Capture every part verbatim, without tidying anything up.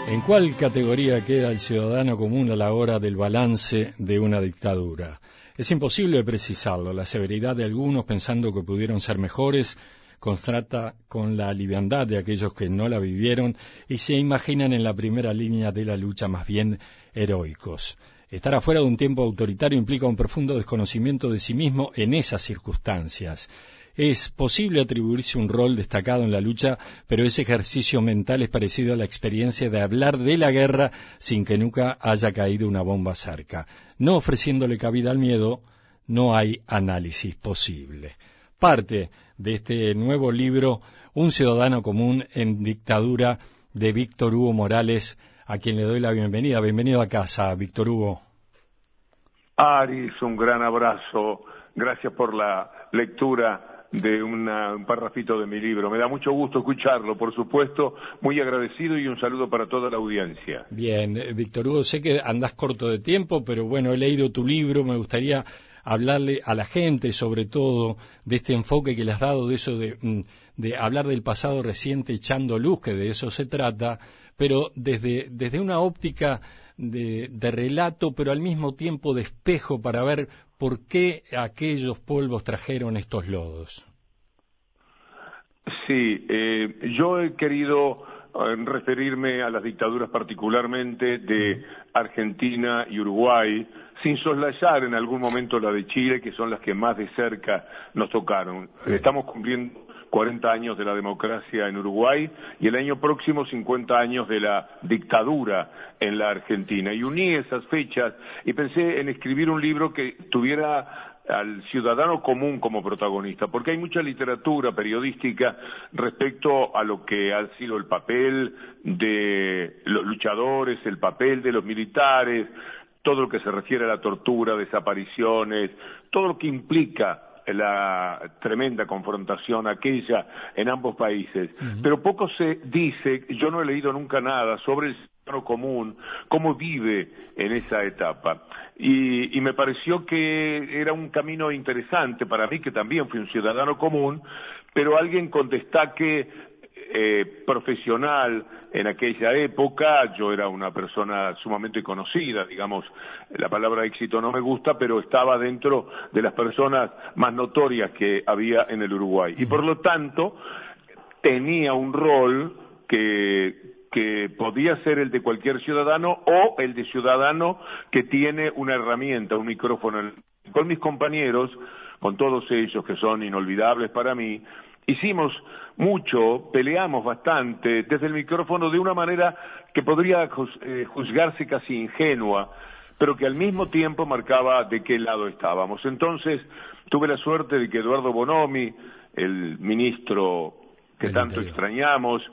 ¿En cuál categoría queda el ciudadano común a la hora del balance de una dictadura? Es imposible precisarlo. La severidad de algunos, pensando que pudieron ser mejores, contrasta con la liviandad de aquellos que no la vivieron y se imaginan en la primera línea de la lucha más bien heroicos. Estar afuera de un tiempo autoritario implica un profundo desconocimiento de sí mismo en esas circunstancias. Es posible atribuirse un rol destacado en la lucha, pero ese ejercicio mental es parecido a la experiencia de hablar de la guerra sin que nunca haya caído una bomba cerca. No ofreciéndole cabida al miedo, no hay análisis posible. Parte de este nuevo libro, Un ciudadano común en dictadura, de Víctor Hugo Morales, a quien le doy la bienvenida. Bienvenido a casa, Víctor Hugo. Aris, un gran abrazo. Gracias por la lectura de una, un parrafito de mi libro. Me da mucho gusto escucharlo, por supuesto, muy agradecido y un saludo para toda la audiencia. Bien, Víctor Hugo, sé que andás corto de tiempo, pero bueno, he leído tu libro, me gustaría hablarle a la gente, sobre todo, de este enfoque que le has dado, de eso de, de hablar del pasado reciente echando luz, que de eso se trata, pero desde, desde una óptica de, de relato, pero al mismo tiempo de espejo para ver por qué aquellos polvos trajeron estos lodos. Sí, eh, yo he querido eh, referirme a las dictaduras particularmente de Argentina y Uruguay, sin soslayar en algún momento la de Chile, que son las que más de cerca nos tocaron. Sí. Estamos cumpliendo cuarenta años de la democracia en Uruguay y el año próximo cincuenta años de la dictadura en la Argentina. Y uní esas fechas y pensé en escribir un libro que tuviera al ciudadano común como protagonista, porque hay mucha literatura periodística respecto a lo que ha sido el papel de los luchadores, el papel de los militares, todo lo que se refiere a la tortura, desapariciones, todo lo que implica la tremenda confrontación aquella en ambos países. Uh-huh. Pero poco se dice, yo no he leído nunca nada sobre el ciudadano común, cómo vive en esa etapa. Y, y me pareció que era un camino interesante para mí, que también fui un ciudadano común, pero alguien con destaque eh, profesional en aquella época. Yo era una persona sumamente conocida, digamos, la palabra éxito no me gusta, pero estaba dentro de las personas más notorias que había en el Uruguay. Y por lo tanto, tenía un rol que que podía ser el de cualquier ciudadano o el de ciudadano que tiene una herramienta, un micrófono. Con mis compañeros, con todos ellos que son inolvidables para mí, hicimos mucho, peleamos bastante desde el micrófono de una manera que podría juzgarse casi ingenua, pero que al mismo tiempo marcaba de qué lado estábamos. Entonces, tuve la suerte de que Eduardo Bonomi, el ministro que tanto extrañamos,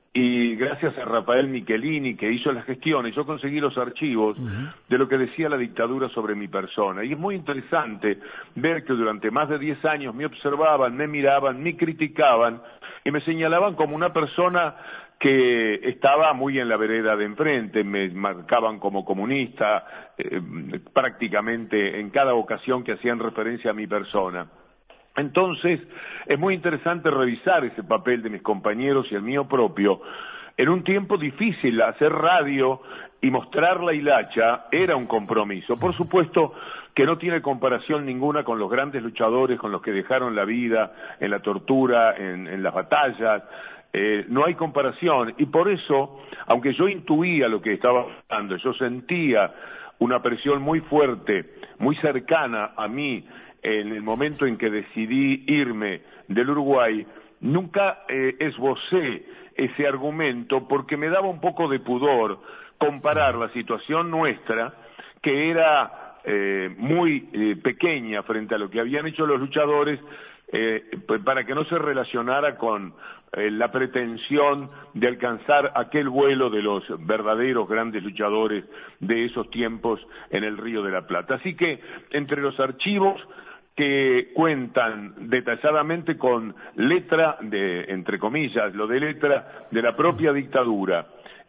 y gracias a Rafael Michelini, que hizo las gestiones, yo conseguí los archivos uh-huh. de lo que decía la dictadura sobre mi persona. Y es muy interesante ver que durante más de diez años me observaban, me miraban, me criticaban y me señalaban como una persona que estaba muy en la vereda de enfrente, me marcaban como comunista eh, prácticamente en cada ocasión que hacían referencia a mi persona. Entonces, es muy interesante revisar ese papel de mis compañeros y el mío propio. En un tiempo difícil, hacer radio y mostrar la hilacha era un compromiso. Por supuesto que no tiene comparación ninguna con los grandes luchadores, con los que dejaron la vida en la tortura, en, en las batallas. Eh, no hay comparación. Y por eso, aunque yo intuía lo que estaba pasando, yo sentía una presión muy fuerte, muy cercana a mí, en el momento en que decidí irme del Uruguay, nunca eh, esbocé ese argumento porque me daba un poco de pudor comparar la situación nuestra, que era eh, muy eh, pequeña frente a lo que habían hecho los luchadores, eh, para que no se relacionara con eh, la pretensión de alcanzar aquel vuelo de los verdaderos grandes luchadores de esos tiempos en el Río de la Plata. Así que, entre los archivos que cuentan detalladamente con letra de, entre comillas, lo de letra de la propia dictadura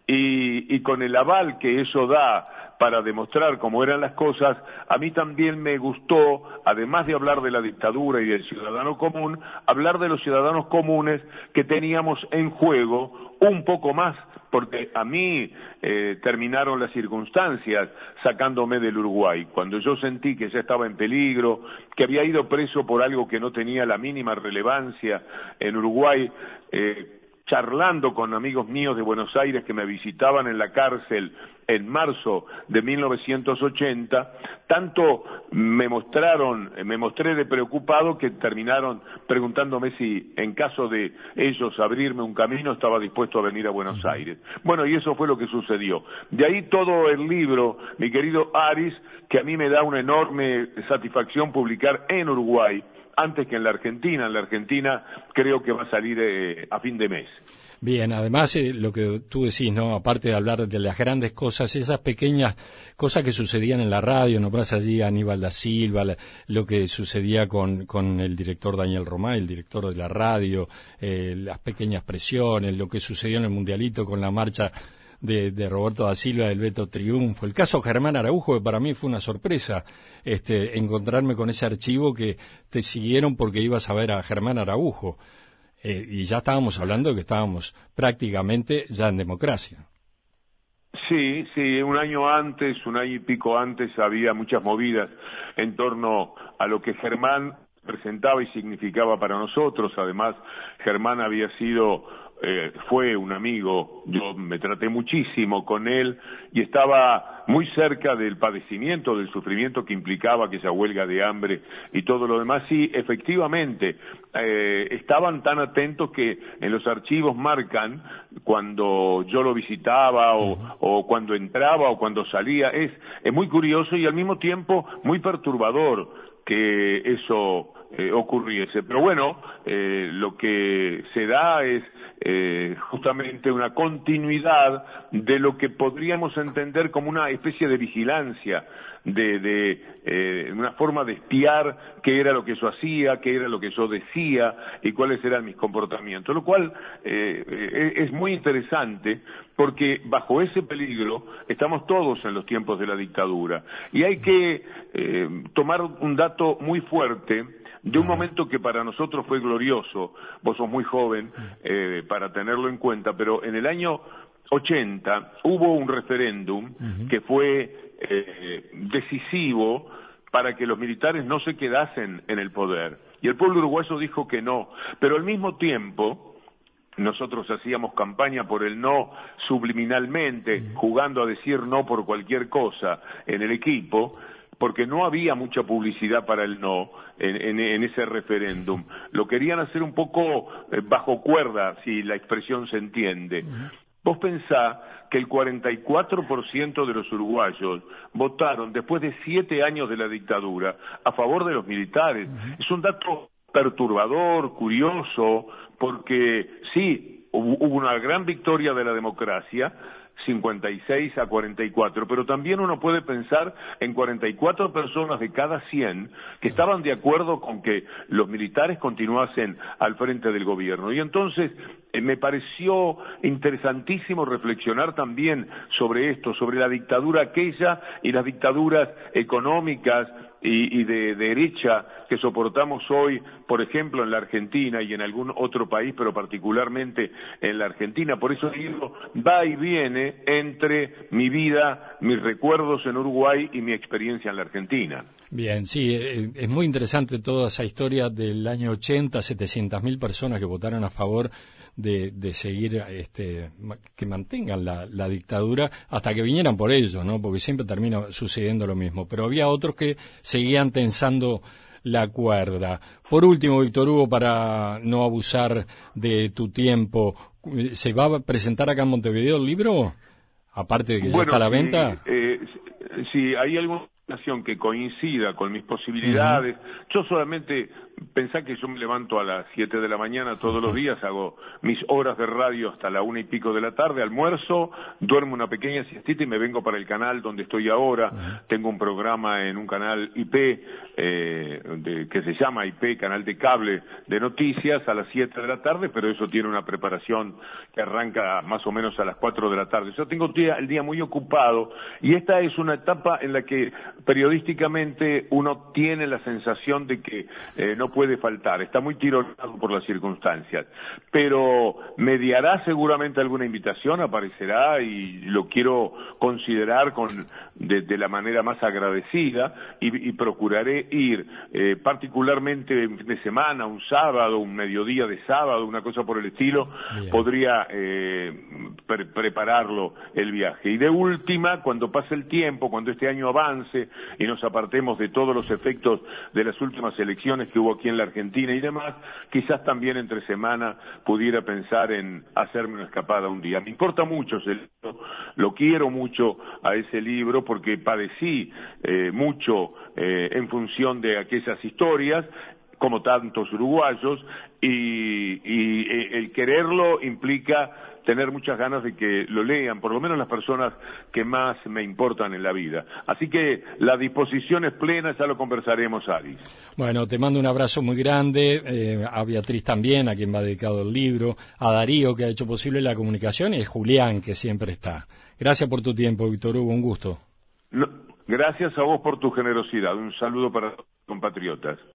y, y con el aval que eso da para demostrar cómo eran las cosas, a mí también me gustó, además de hablar de la dictadura y del ciudadano común, hablar de los ciudadanos comunes que teníamos en juego un poco más, porque a mí eh, terminaron las circunstancias sacándome del Uruguay. Cuando yo sentí que ya estaba en peligro, que había ido preso por algo que no tenía la mínima relevancia en Uruguay, eh, charlando con amigos míos de Buenos Aires que me visitaban en la cárcel en marzo de mil novecientos ochenta, tanto me mostraron, me mostré de preocupado que terminaron preguntándome si en caso de ellos abrirme un camino estaba dispuesto a venir a Buenos Aires. Bueno, y eso fue lo que sucedió. De ahí todo el libro, mi querido Aris, que a mí me da una enorme satisfacción publicar en Uruguay, antes que en la Argentina. En la Argentina creo que va a salir eh, a fin de mes. Bien, además eh, lo que tú decís, ¿no? Aparte de hablar de las grandes cosas, esas pequeñas cosas que sucedían en la radio, nombrás allí a Aníbal da Silva, la, lo que sucedía con, con el director Daniel Romay, el director de la radio, eh, las pequeñas presiones, lo que sucedió en el Mundialito con la marcha De, de Roberto da Silva, del Beto Triunfo, el caso Germán Araujo, que para mí fue una sorpresa este, encontrarme con ese archivo que te siguieron porque ibas a ver a Germán Araujo, eh, y ya estábamos hablando de que estábamos prácticamente ya en democracia. Sí, sí, un año antes, un año y pico antes, había muchas movidas en torno a lo que Germán presentaba y significaba para nosotros. Además, Germán había sido Eh, fue un amigo, yo me traté muchísimo con él y estaba muy cerca del padecimiento, del sufrimiento que implicaba aquella huelga de hambre y todo lo demás. Sí, efectivamente, eh, estaban tan atentos que en los archivos marcan cuando yo lo visitaba o, o cuando entraba o cuando salía. Es, es muy curioso y al mismo tiempo muy perturbador que eso eh, ocurriese. Pero bueno, eh, lo que se da es eh, justamente una continuidad de lo que podríamos entender como una especie de vigilancia, de, de eh, una forma de espiar qué era lo que yo hacía, qué era lo que yo decía y cuáles eran mis comportamientos, lo cual eh, es muy interesante porque bajo ese peligro estamos todos en los tiempos de la dictadura y hay que eh, tomar un dato muy fuerte de un momento que para nosotros fue glorioso. Vos sos muy joven eh, para tenerlo en cuenta, pero en el año ochenta hubo un referéndum uh-huh. que fue eh, decisivo para que los militares no se quedasen en el poder. Y el pueblo uruguayo dijo que no, pero al mismo tiempo nosotros hacíamos campaña por el no subliminalmente, uh-huh. jugando a decir no por cualquier cosa en el equipo, porque no había mucha publicidad para el no en, en, en ese referéndum. Lo querían hacer un poco eh, bajo cuerda, si la expresión se entiende. Uh-huh. Vos pensá que el cuarenta y cuatro por ciento de los uruguayos votaron, después de siete años de la dictadura, a favor de los militares. Uh-huh. Es un dato perturbador, curioso, porque sí, hubo, hubo una gran victoria de la democracia, cincuenta y seis a cuarenta y cuatro, pero también uno puede pensar en cuarenta y cuatro personas de cada cien que estaban de acuerdo con que los militares continuasen al frente del gobierno. Y entonces eh, me pareció interesantísimo reflexionar también sobre esto, sobre la dictadura aquella y las dictaduras económicas y, y de, de derecha que soportamos hoy, por ejemplo, en la Argentina y en algún otro país, pero particularmente en la Argentina. Por eso digo, va y viene entre mi vida, mis recuerdos en Uruguay y mi experiencia en la Argentina. Bien, sí, es muy interesante toda esa historia del año ochenta, setecientas mil personas que votaron a favor de, de seguir, este, que mantengan la, la dictadura hasta que vinieran por ellos, ¿no? Porque siempre termina sucediendo lo mismo. Pero había otros que seguían tensando la cuerda. Por último, Víctor Hugo, para no abusar de tu tiempo, ¿se va a presentar acá en Montevideo el libro? Aparte de que bueno, ya está a la si, venta. Eh, si hay alguna nación que coincida con mis posibilidades, uh-huh. yo solamente pensá que yo me levanto a las siete de la mañana todos uh-huh. los días, hago mis horas de radio hasta la una y pico de la tarde, almuerzo, duermo una pequeña siestita y me vengo para el canal donde estoy ahora. Uh-huh. Tengo un programa en un canal I P eh, de, que se llama I P, canal de cable de noticias, a las siete de la tarde, pero eso tiene una preparación que arranca más o menos a las cuatro de la tarde. Yo tengo el día, el día muy ocupado y esta es una etapa en la que periodísticamente uno tiene la sensación de que eh, no no puede faltar, está muy tironado por las circunstancias, pero mediará seguramente alguna invitación, aparecerá y lo quiero considerar con de, de la manera más agradecida y, y procuraré ir eh, particularmente en fin de semana, un sábado, un mediodía de sábado, una cosa por el estilo, Bien. podría eh, pre prepararlo el viaje. Y de última, cuando pase el tiempo, cuando este año avance y nos apartemos de todos los efectos de las últimas elecciones que hubo aquí en la Argentina y demás, quizás también entre semana pudiera pensar en hacerme una escapada un día. Me importa mucho ese libro, lo quiero mucho a ese libro porque padecí eh, mucho eh, en función de aquellas historias, como tantos uruguayos, y, y el quererlo implica tener muchas ganas de que lo lean, por lo menos las personas que más me importan en la vida. Así que la disposición es plena, ya lo conversaremos, Aris. Bueno, te mando un abrazo muy grande, eh, a Beatriz también, a quien va dedicado el libro, a Darío, que ha hecho posible la comunicación, y a Julián, que siempre está. Gracias por tu tiempo, Víctor Hugo, un gusto. No, gracias a vos por tu generosidad. Un saludo para los compatriotas.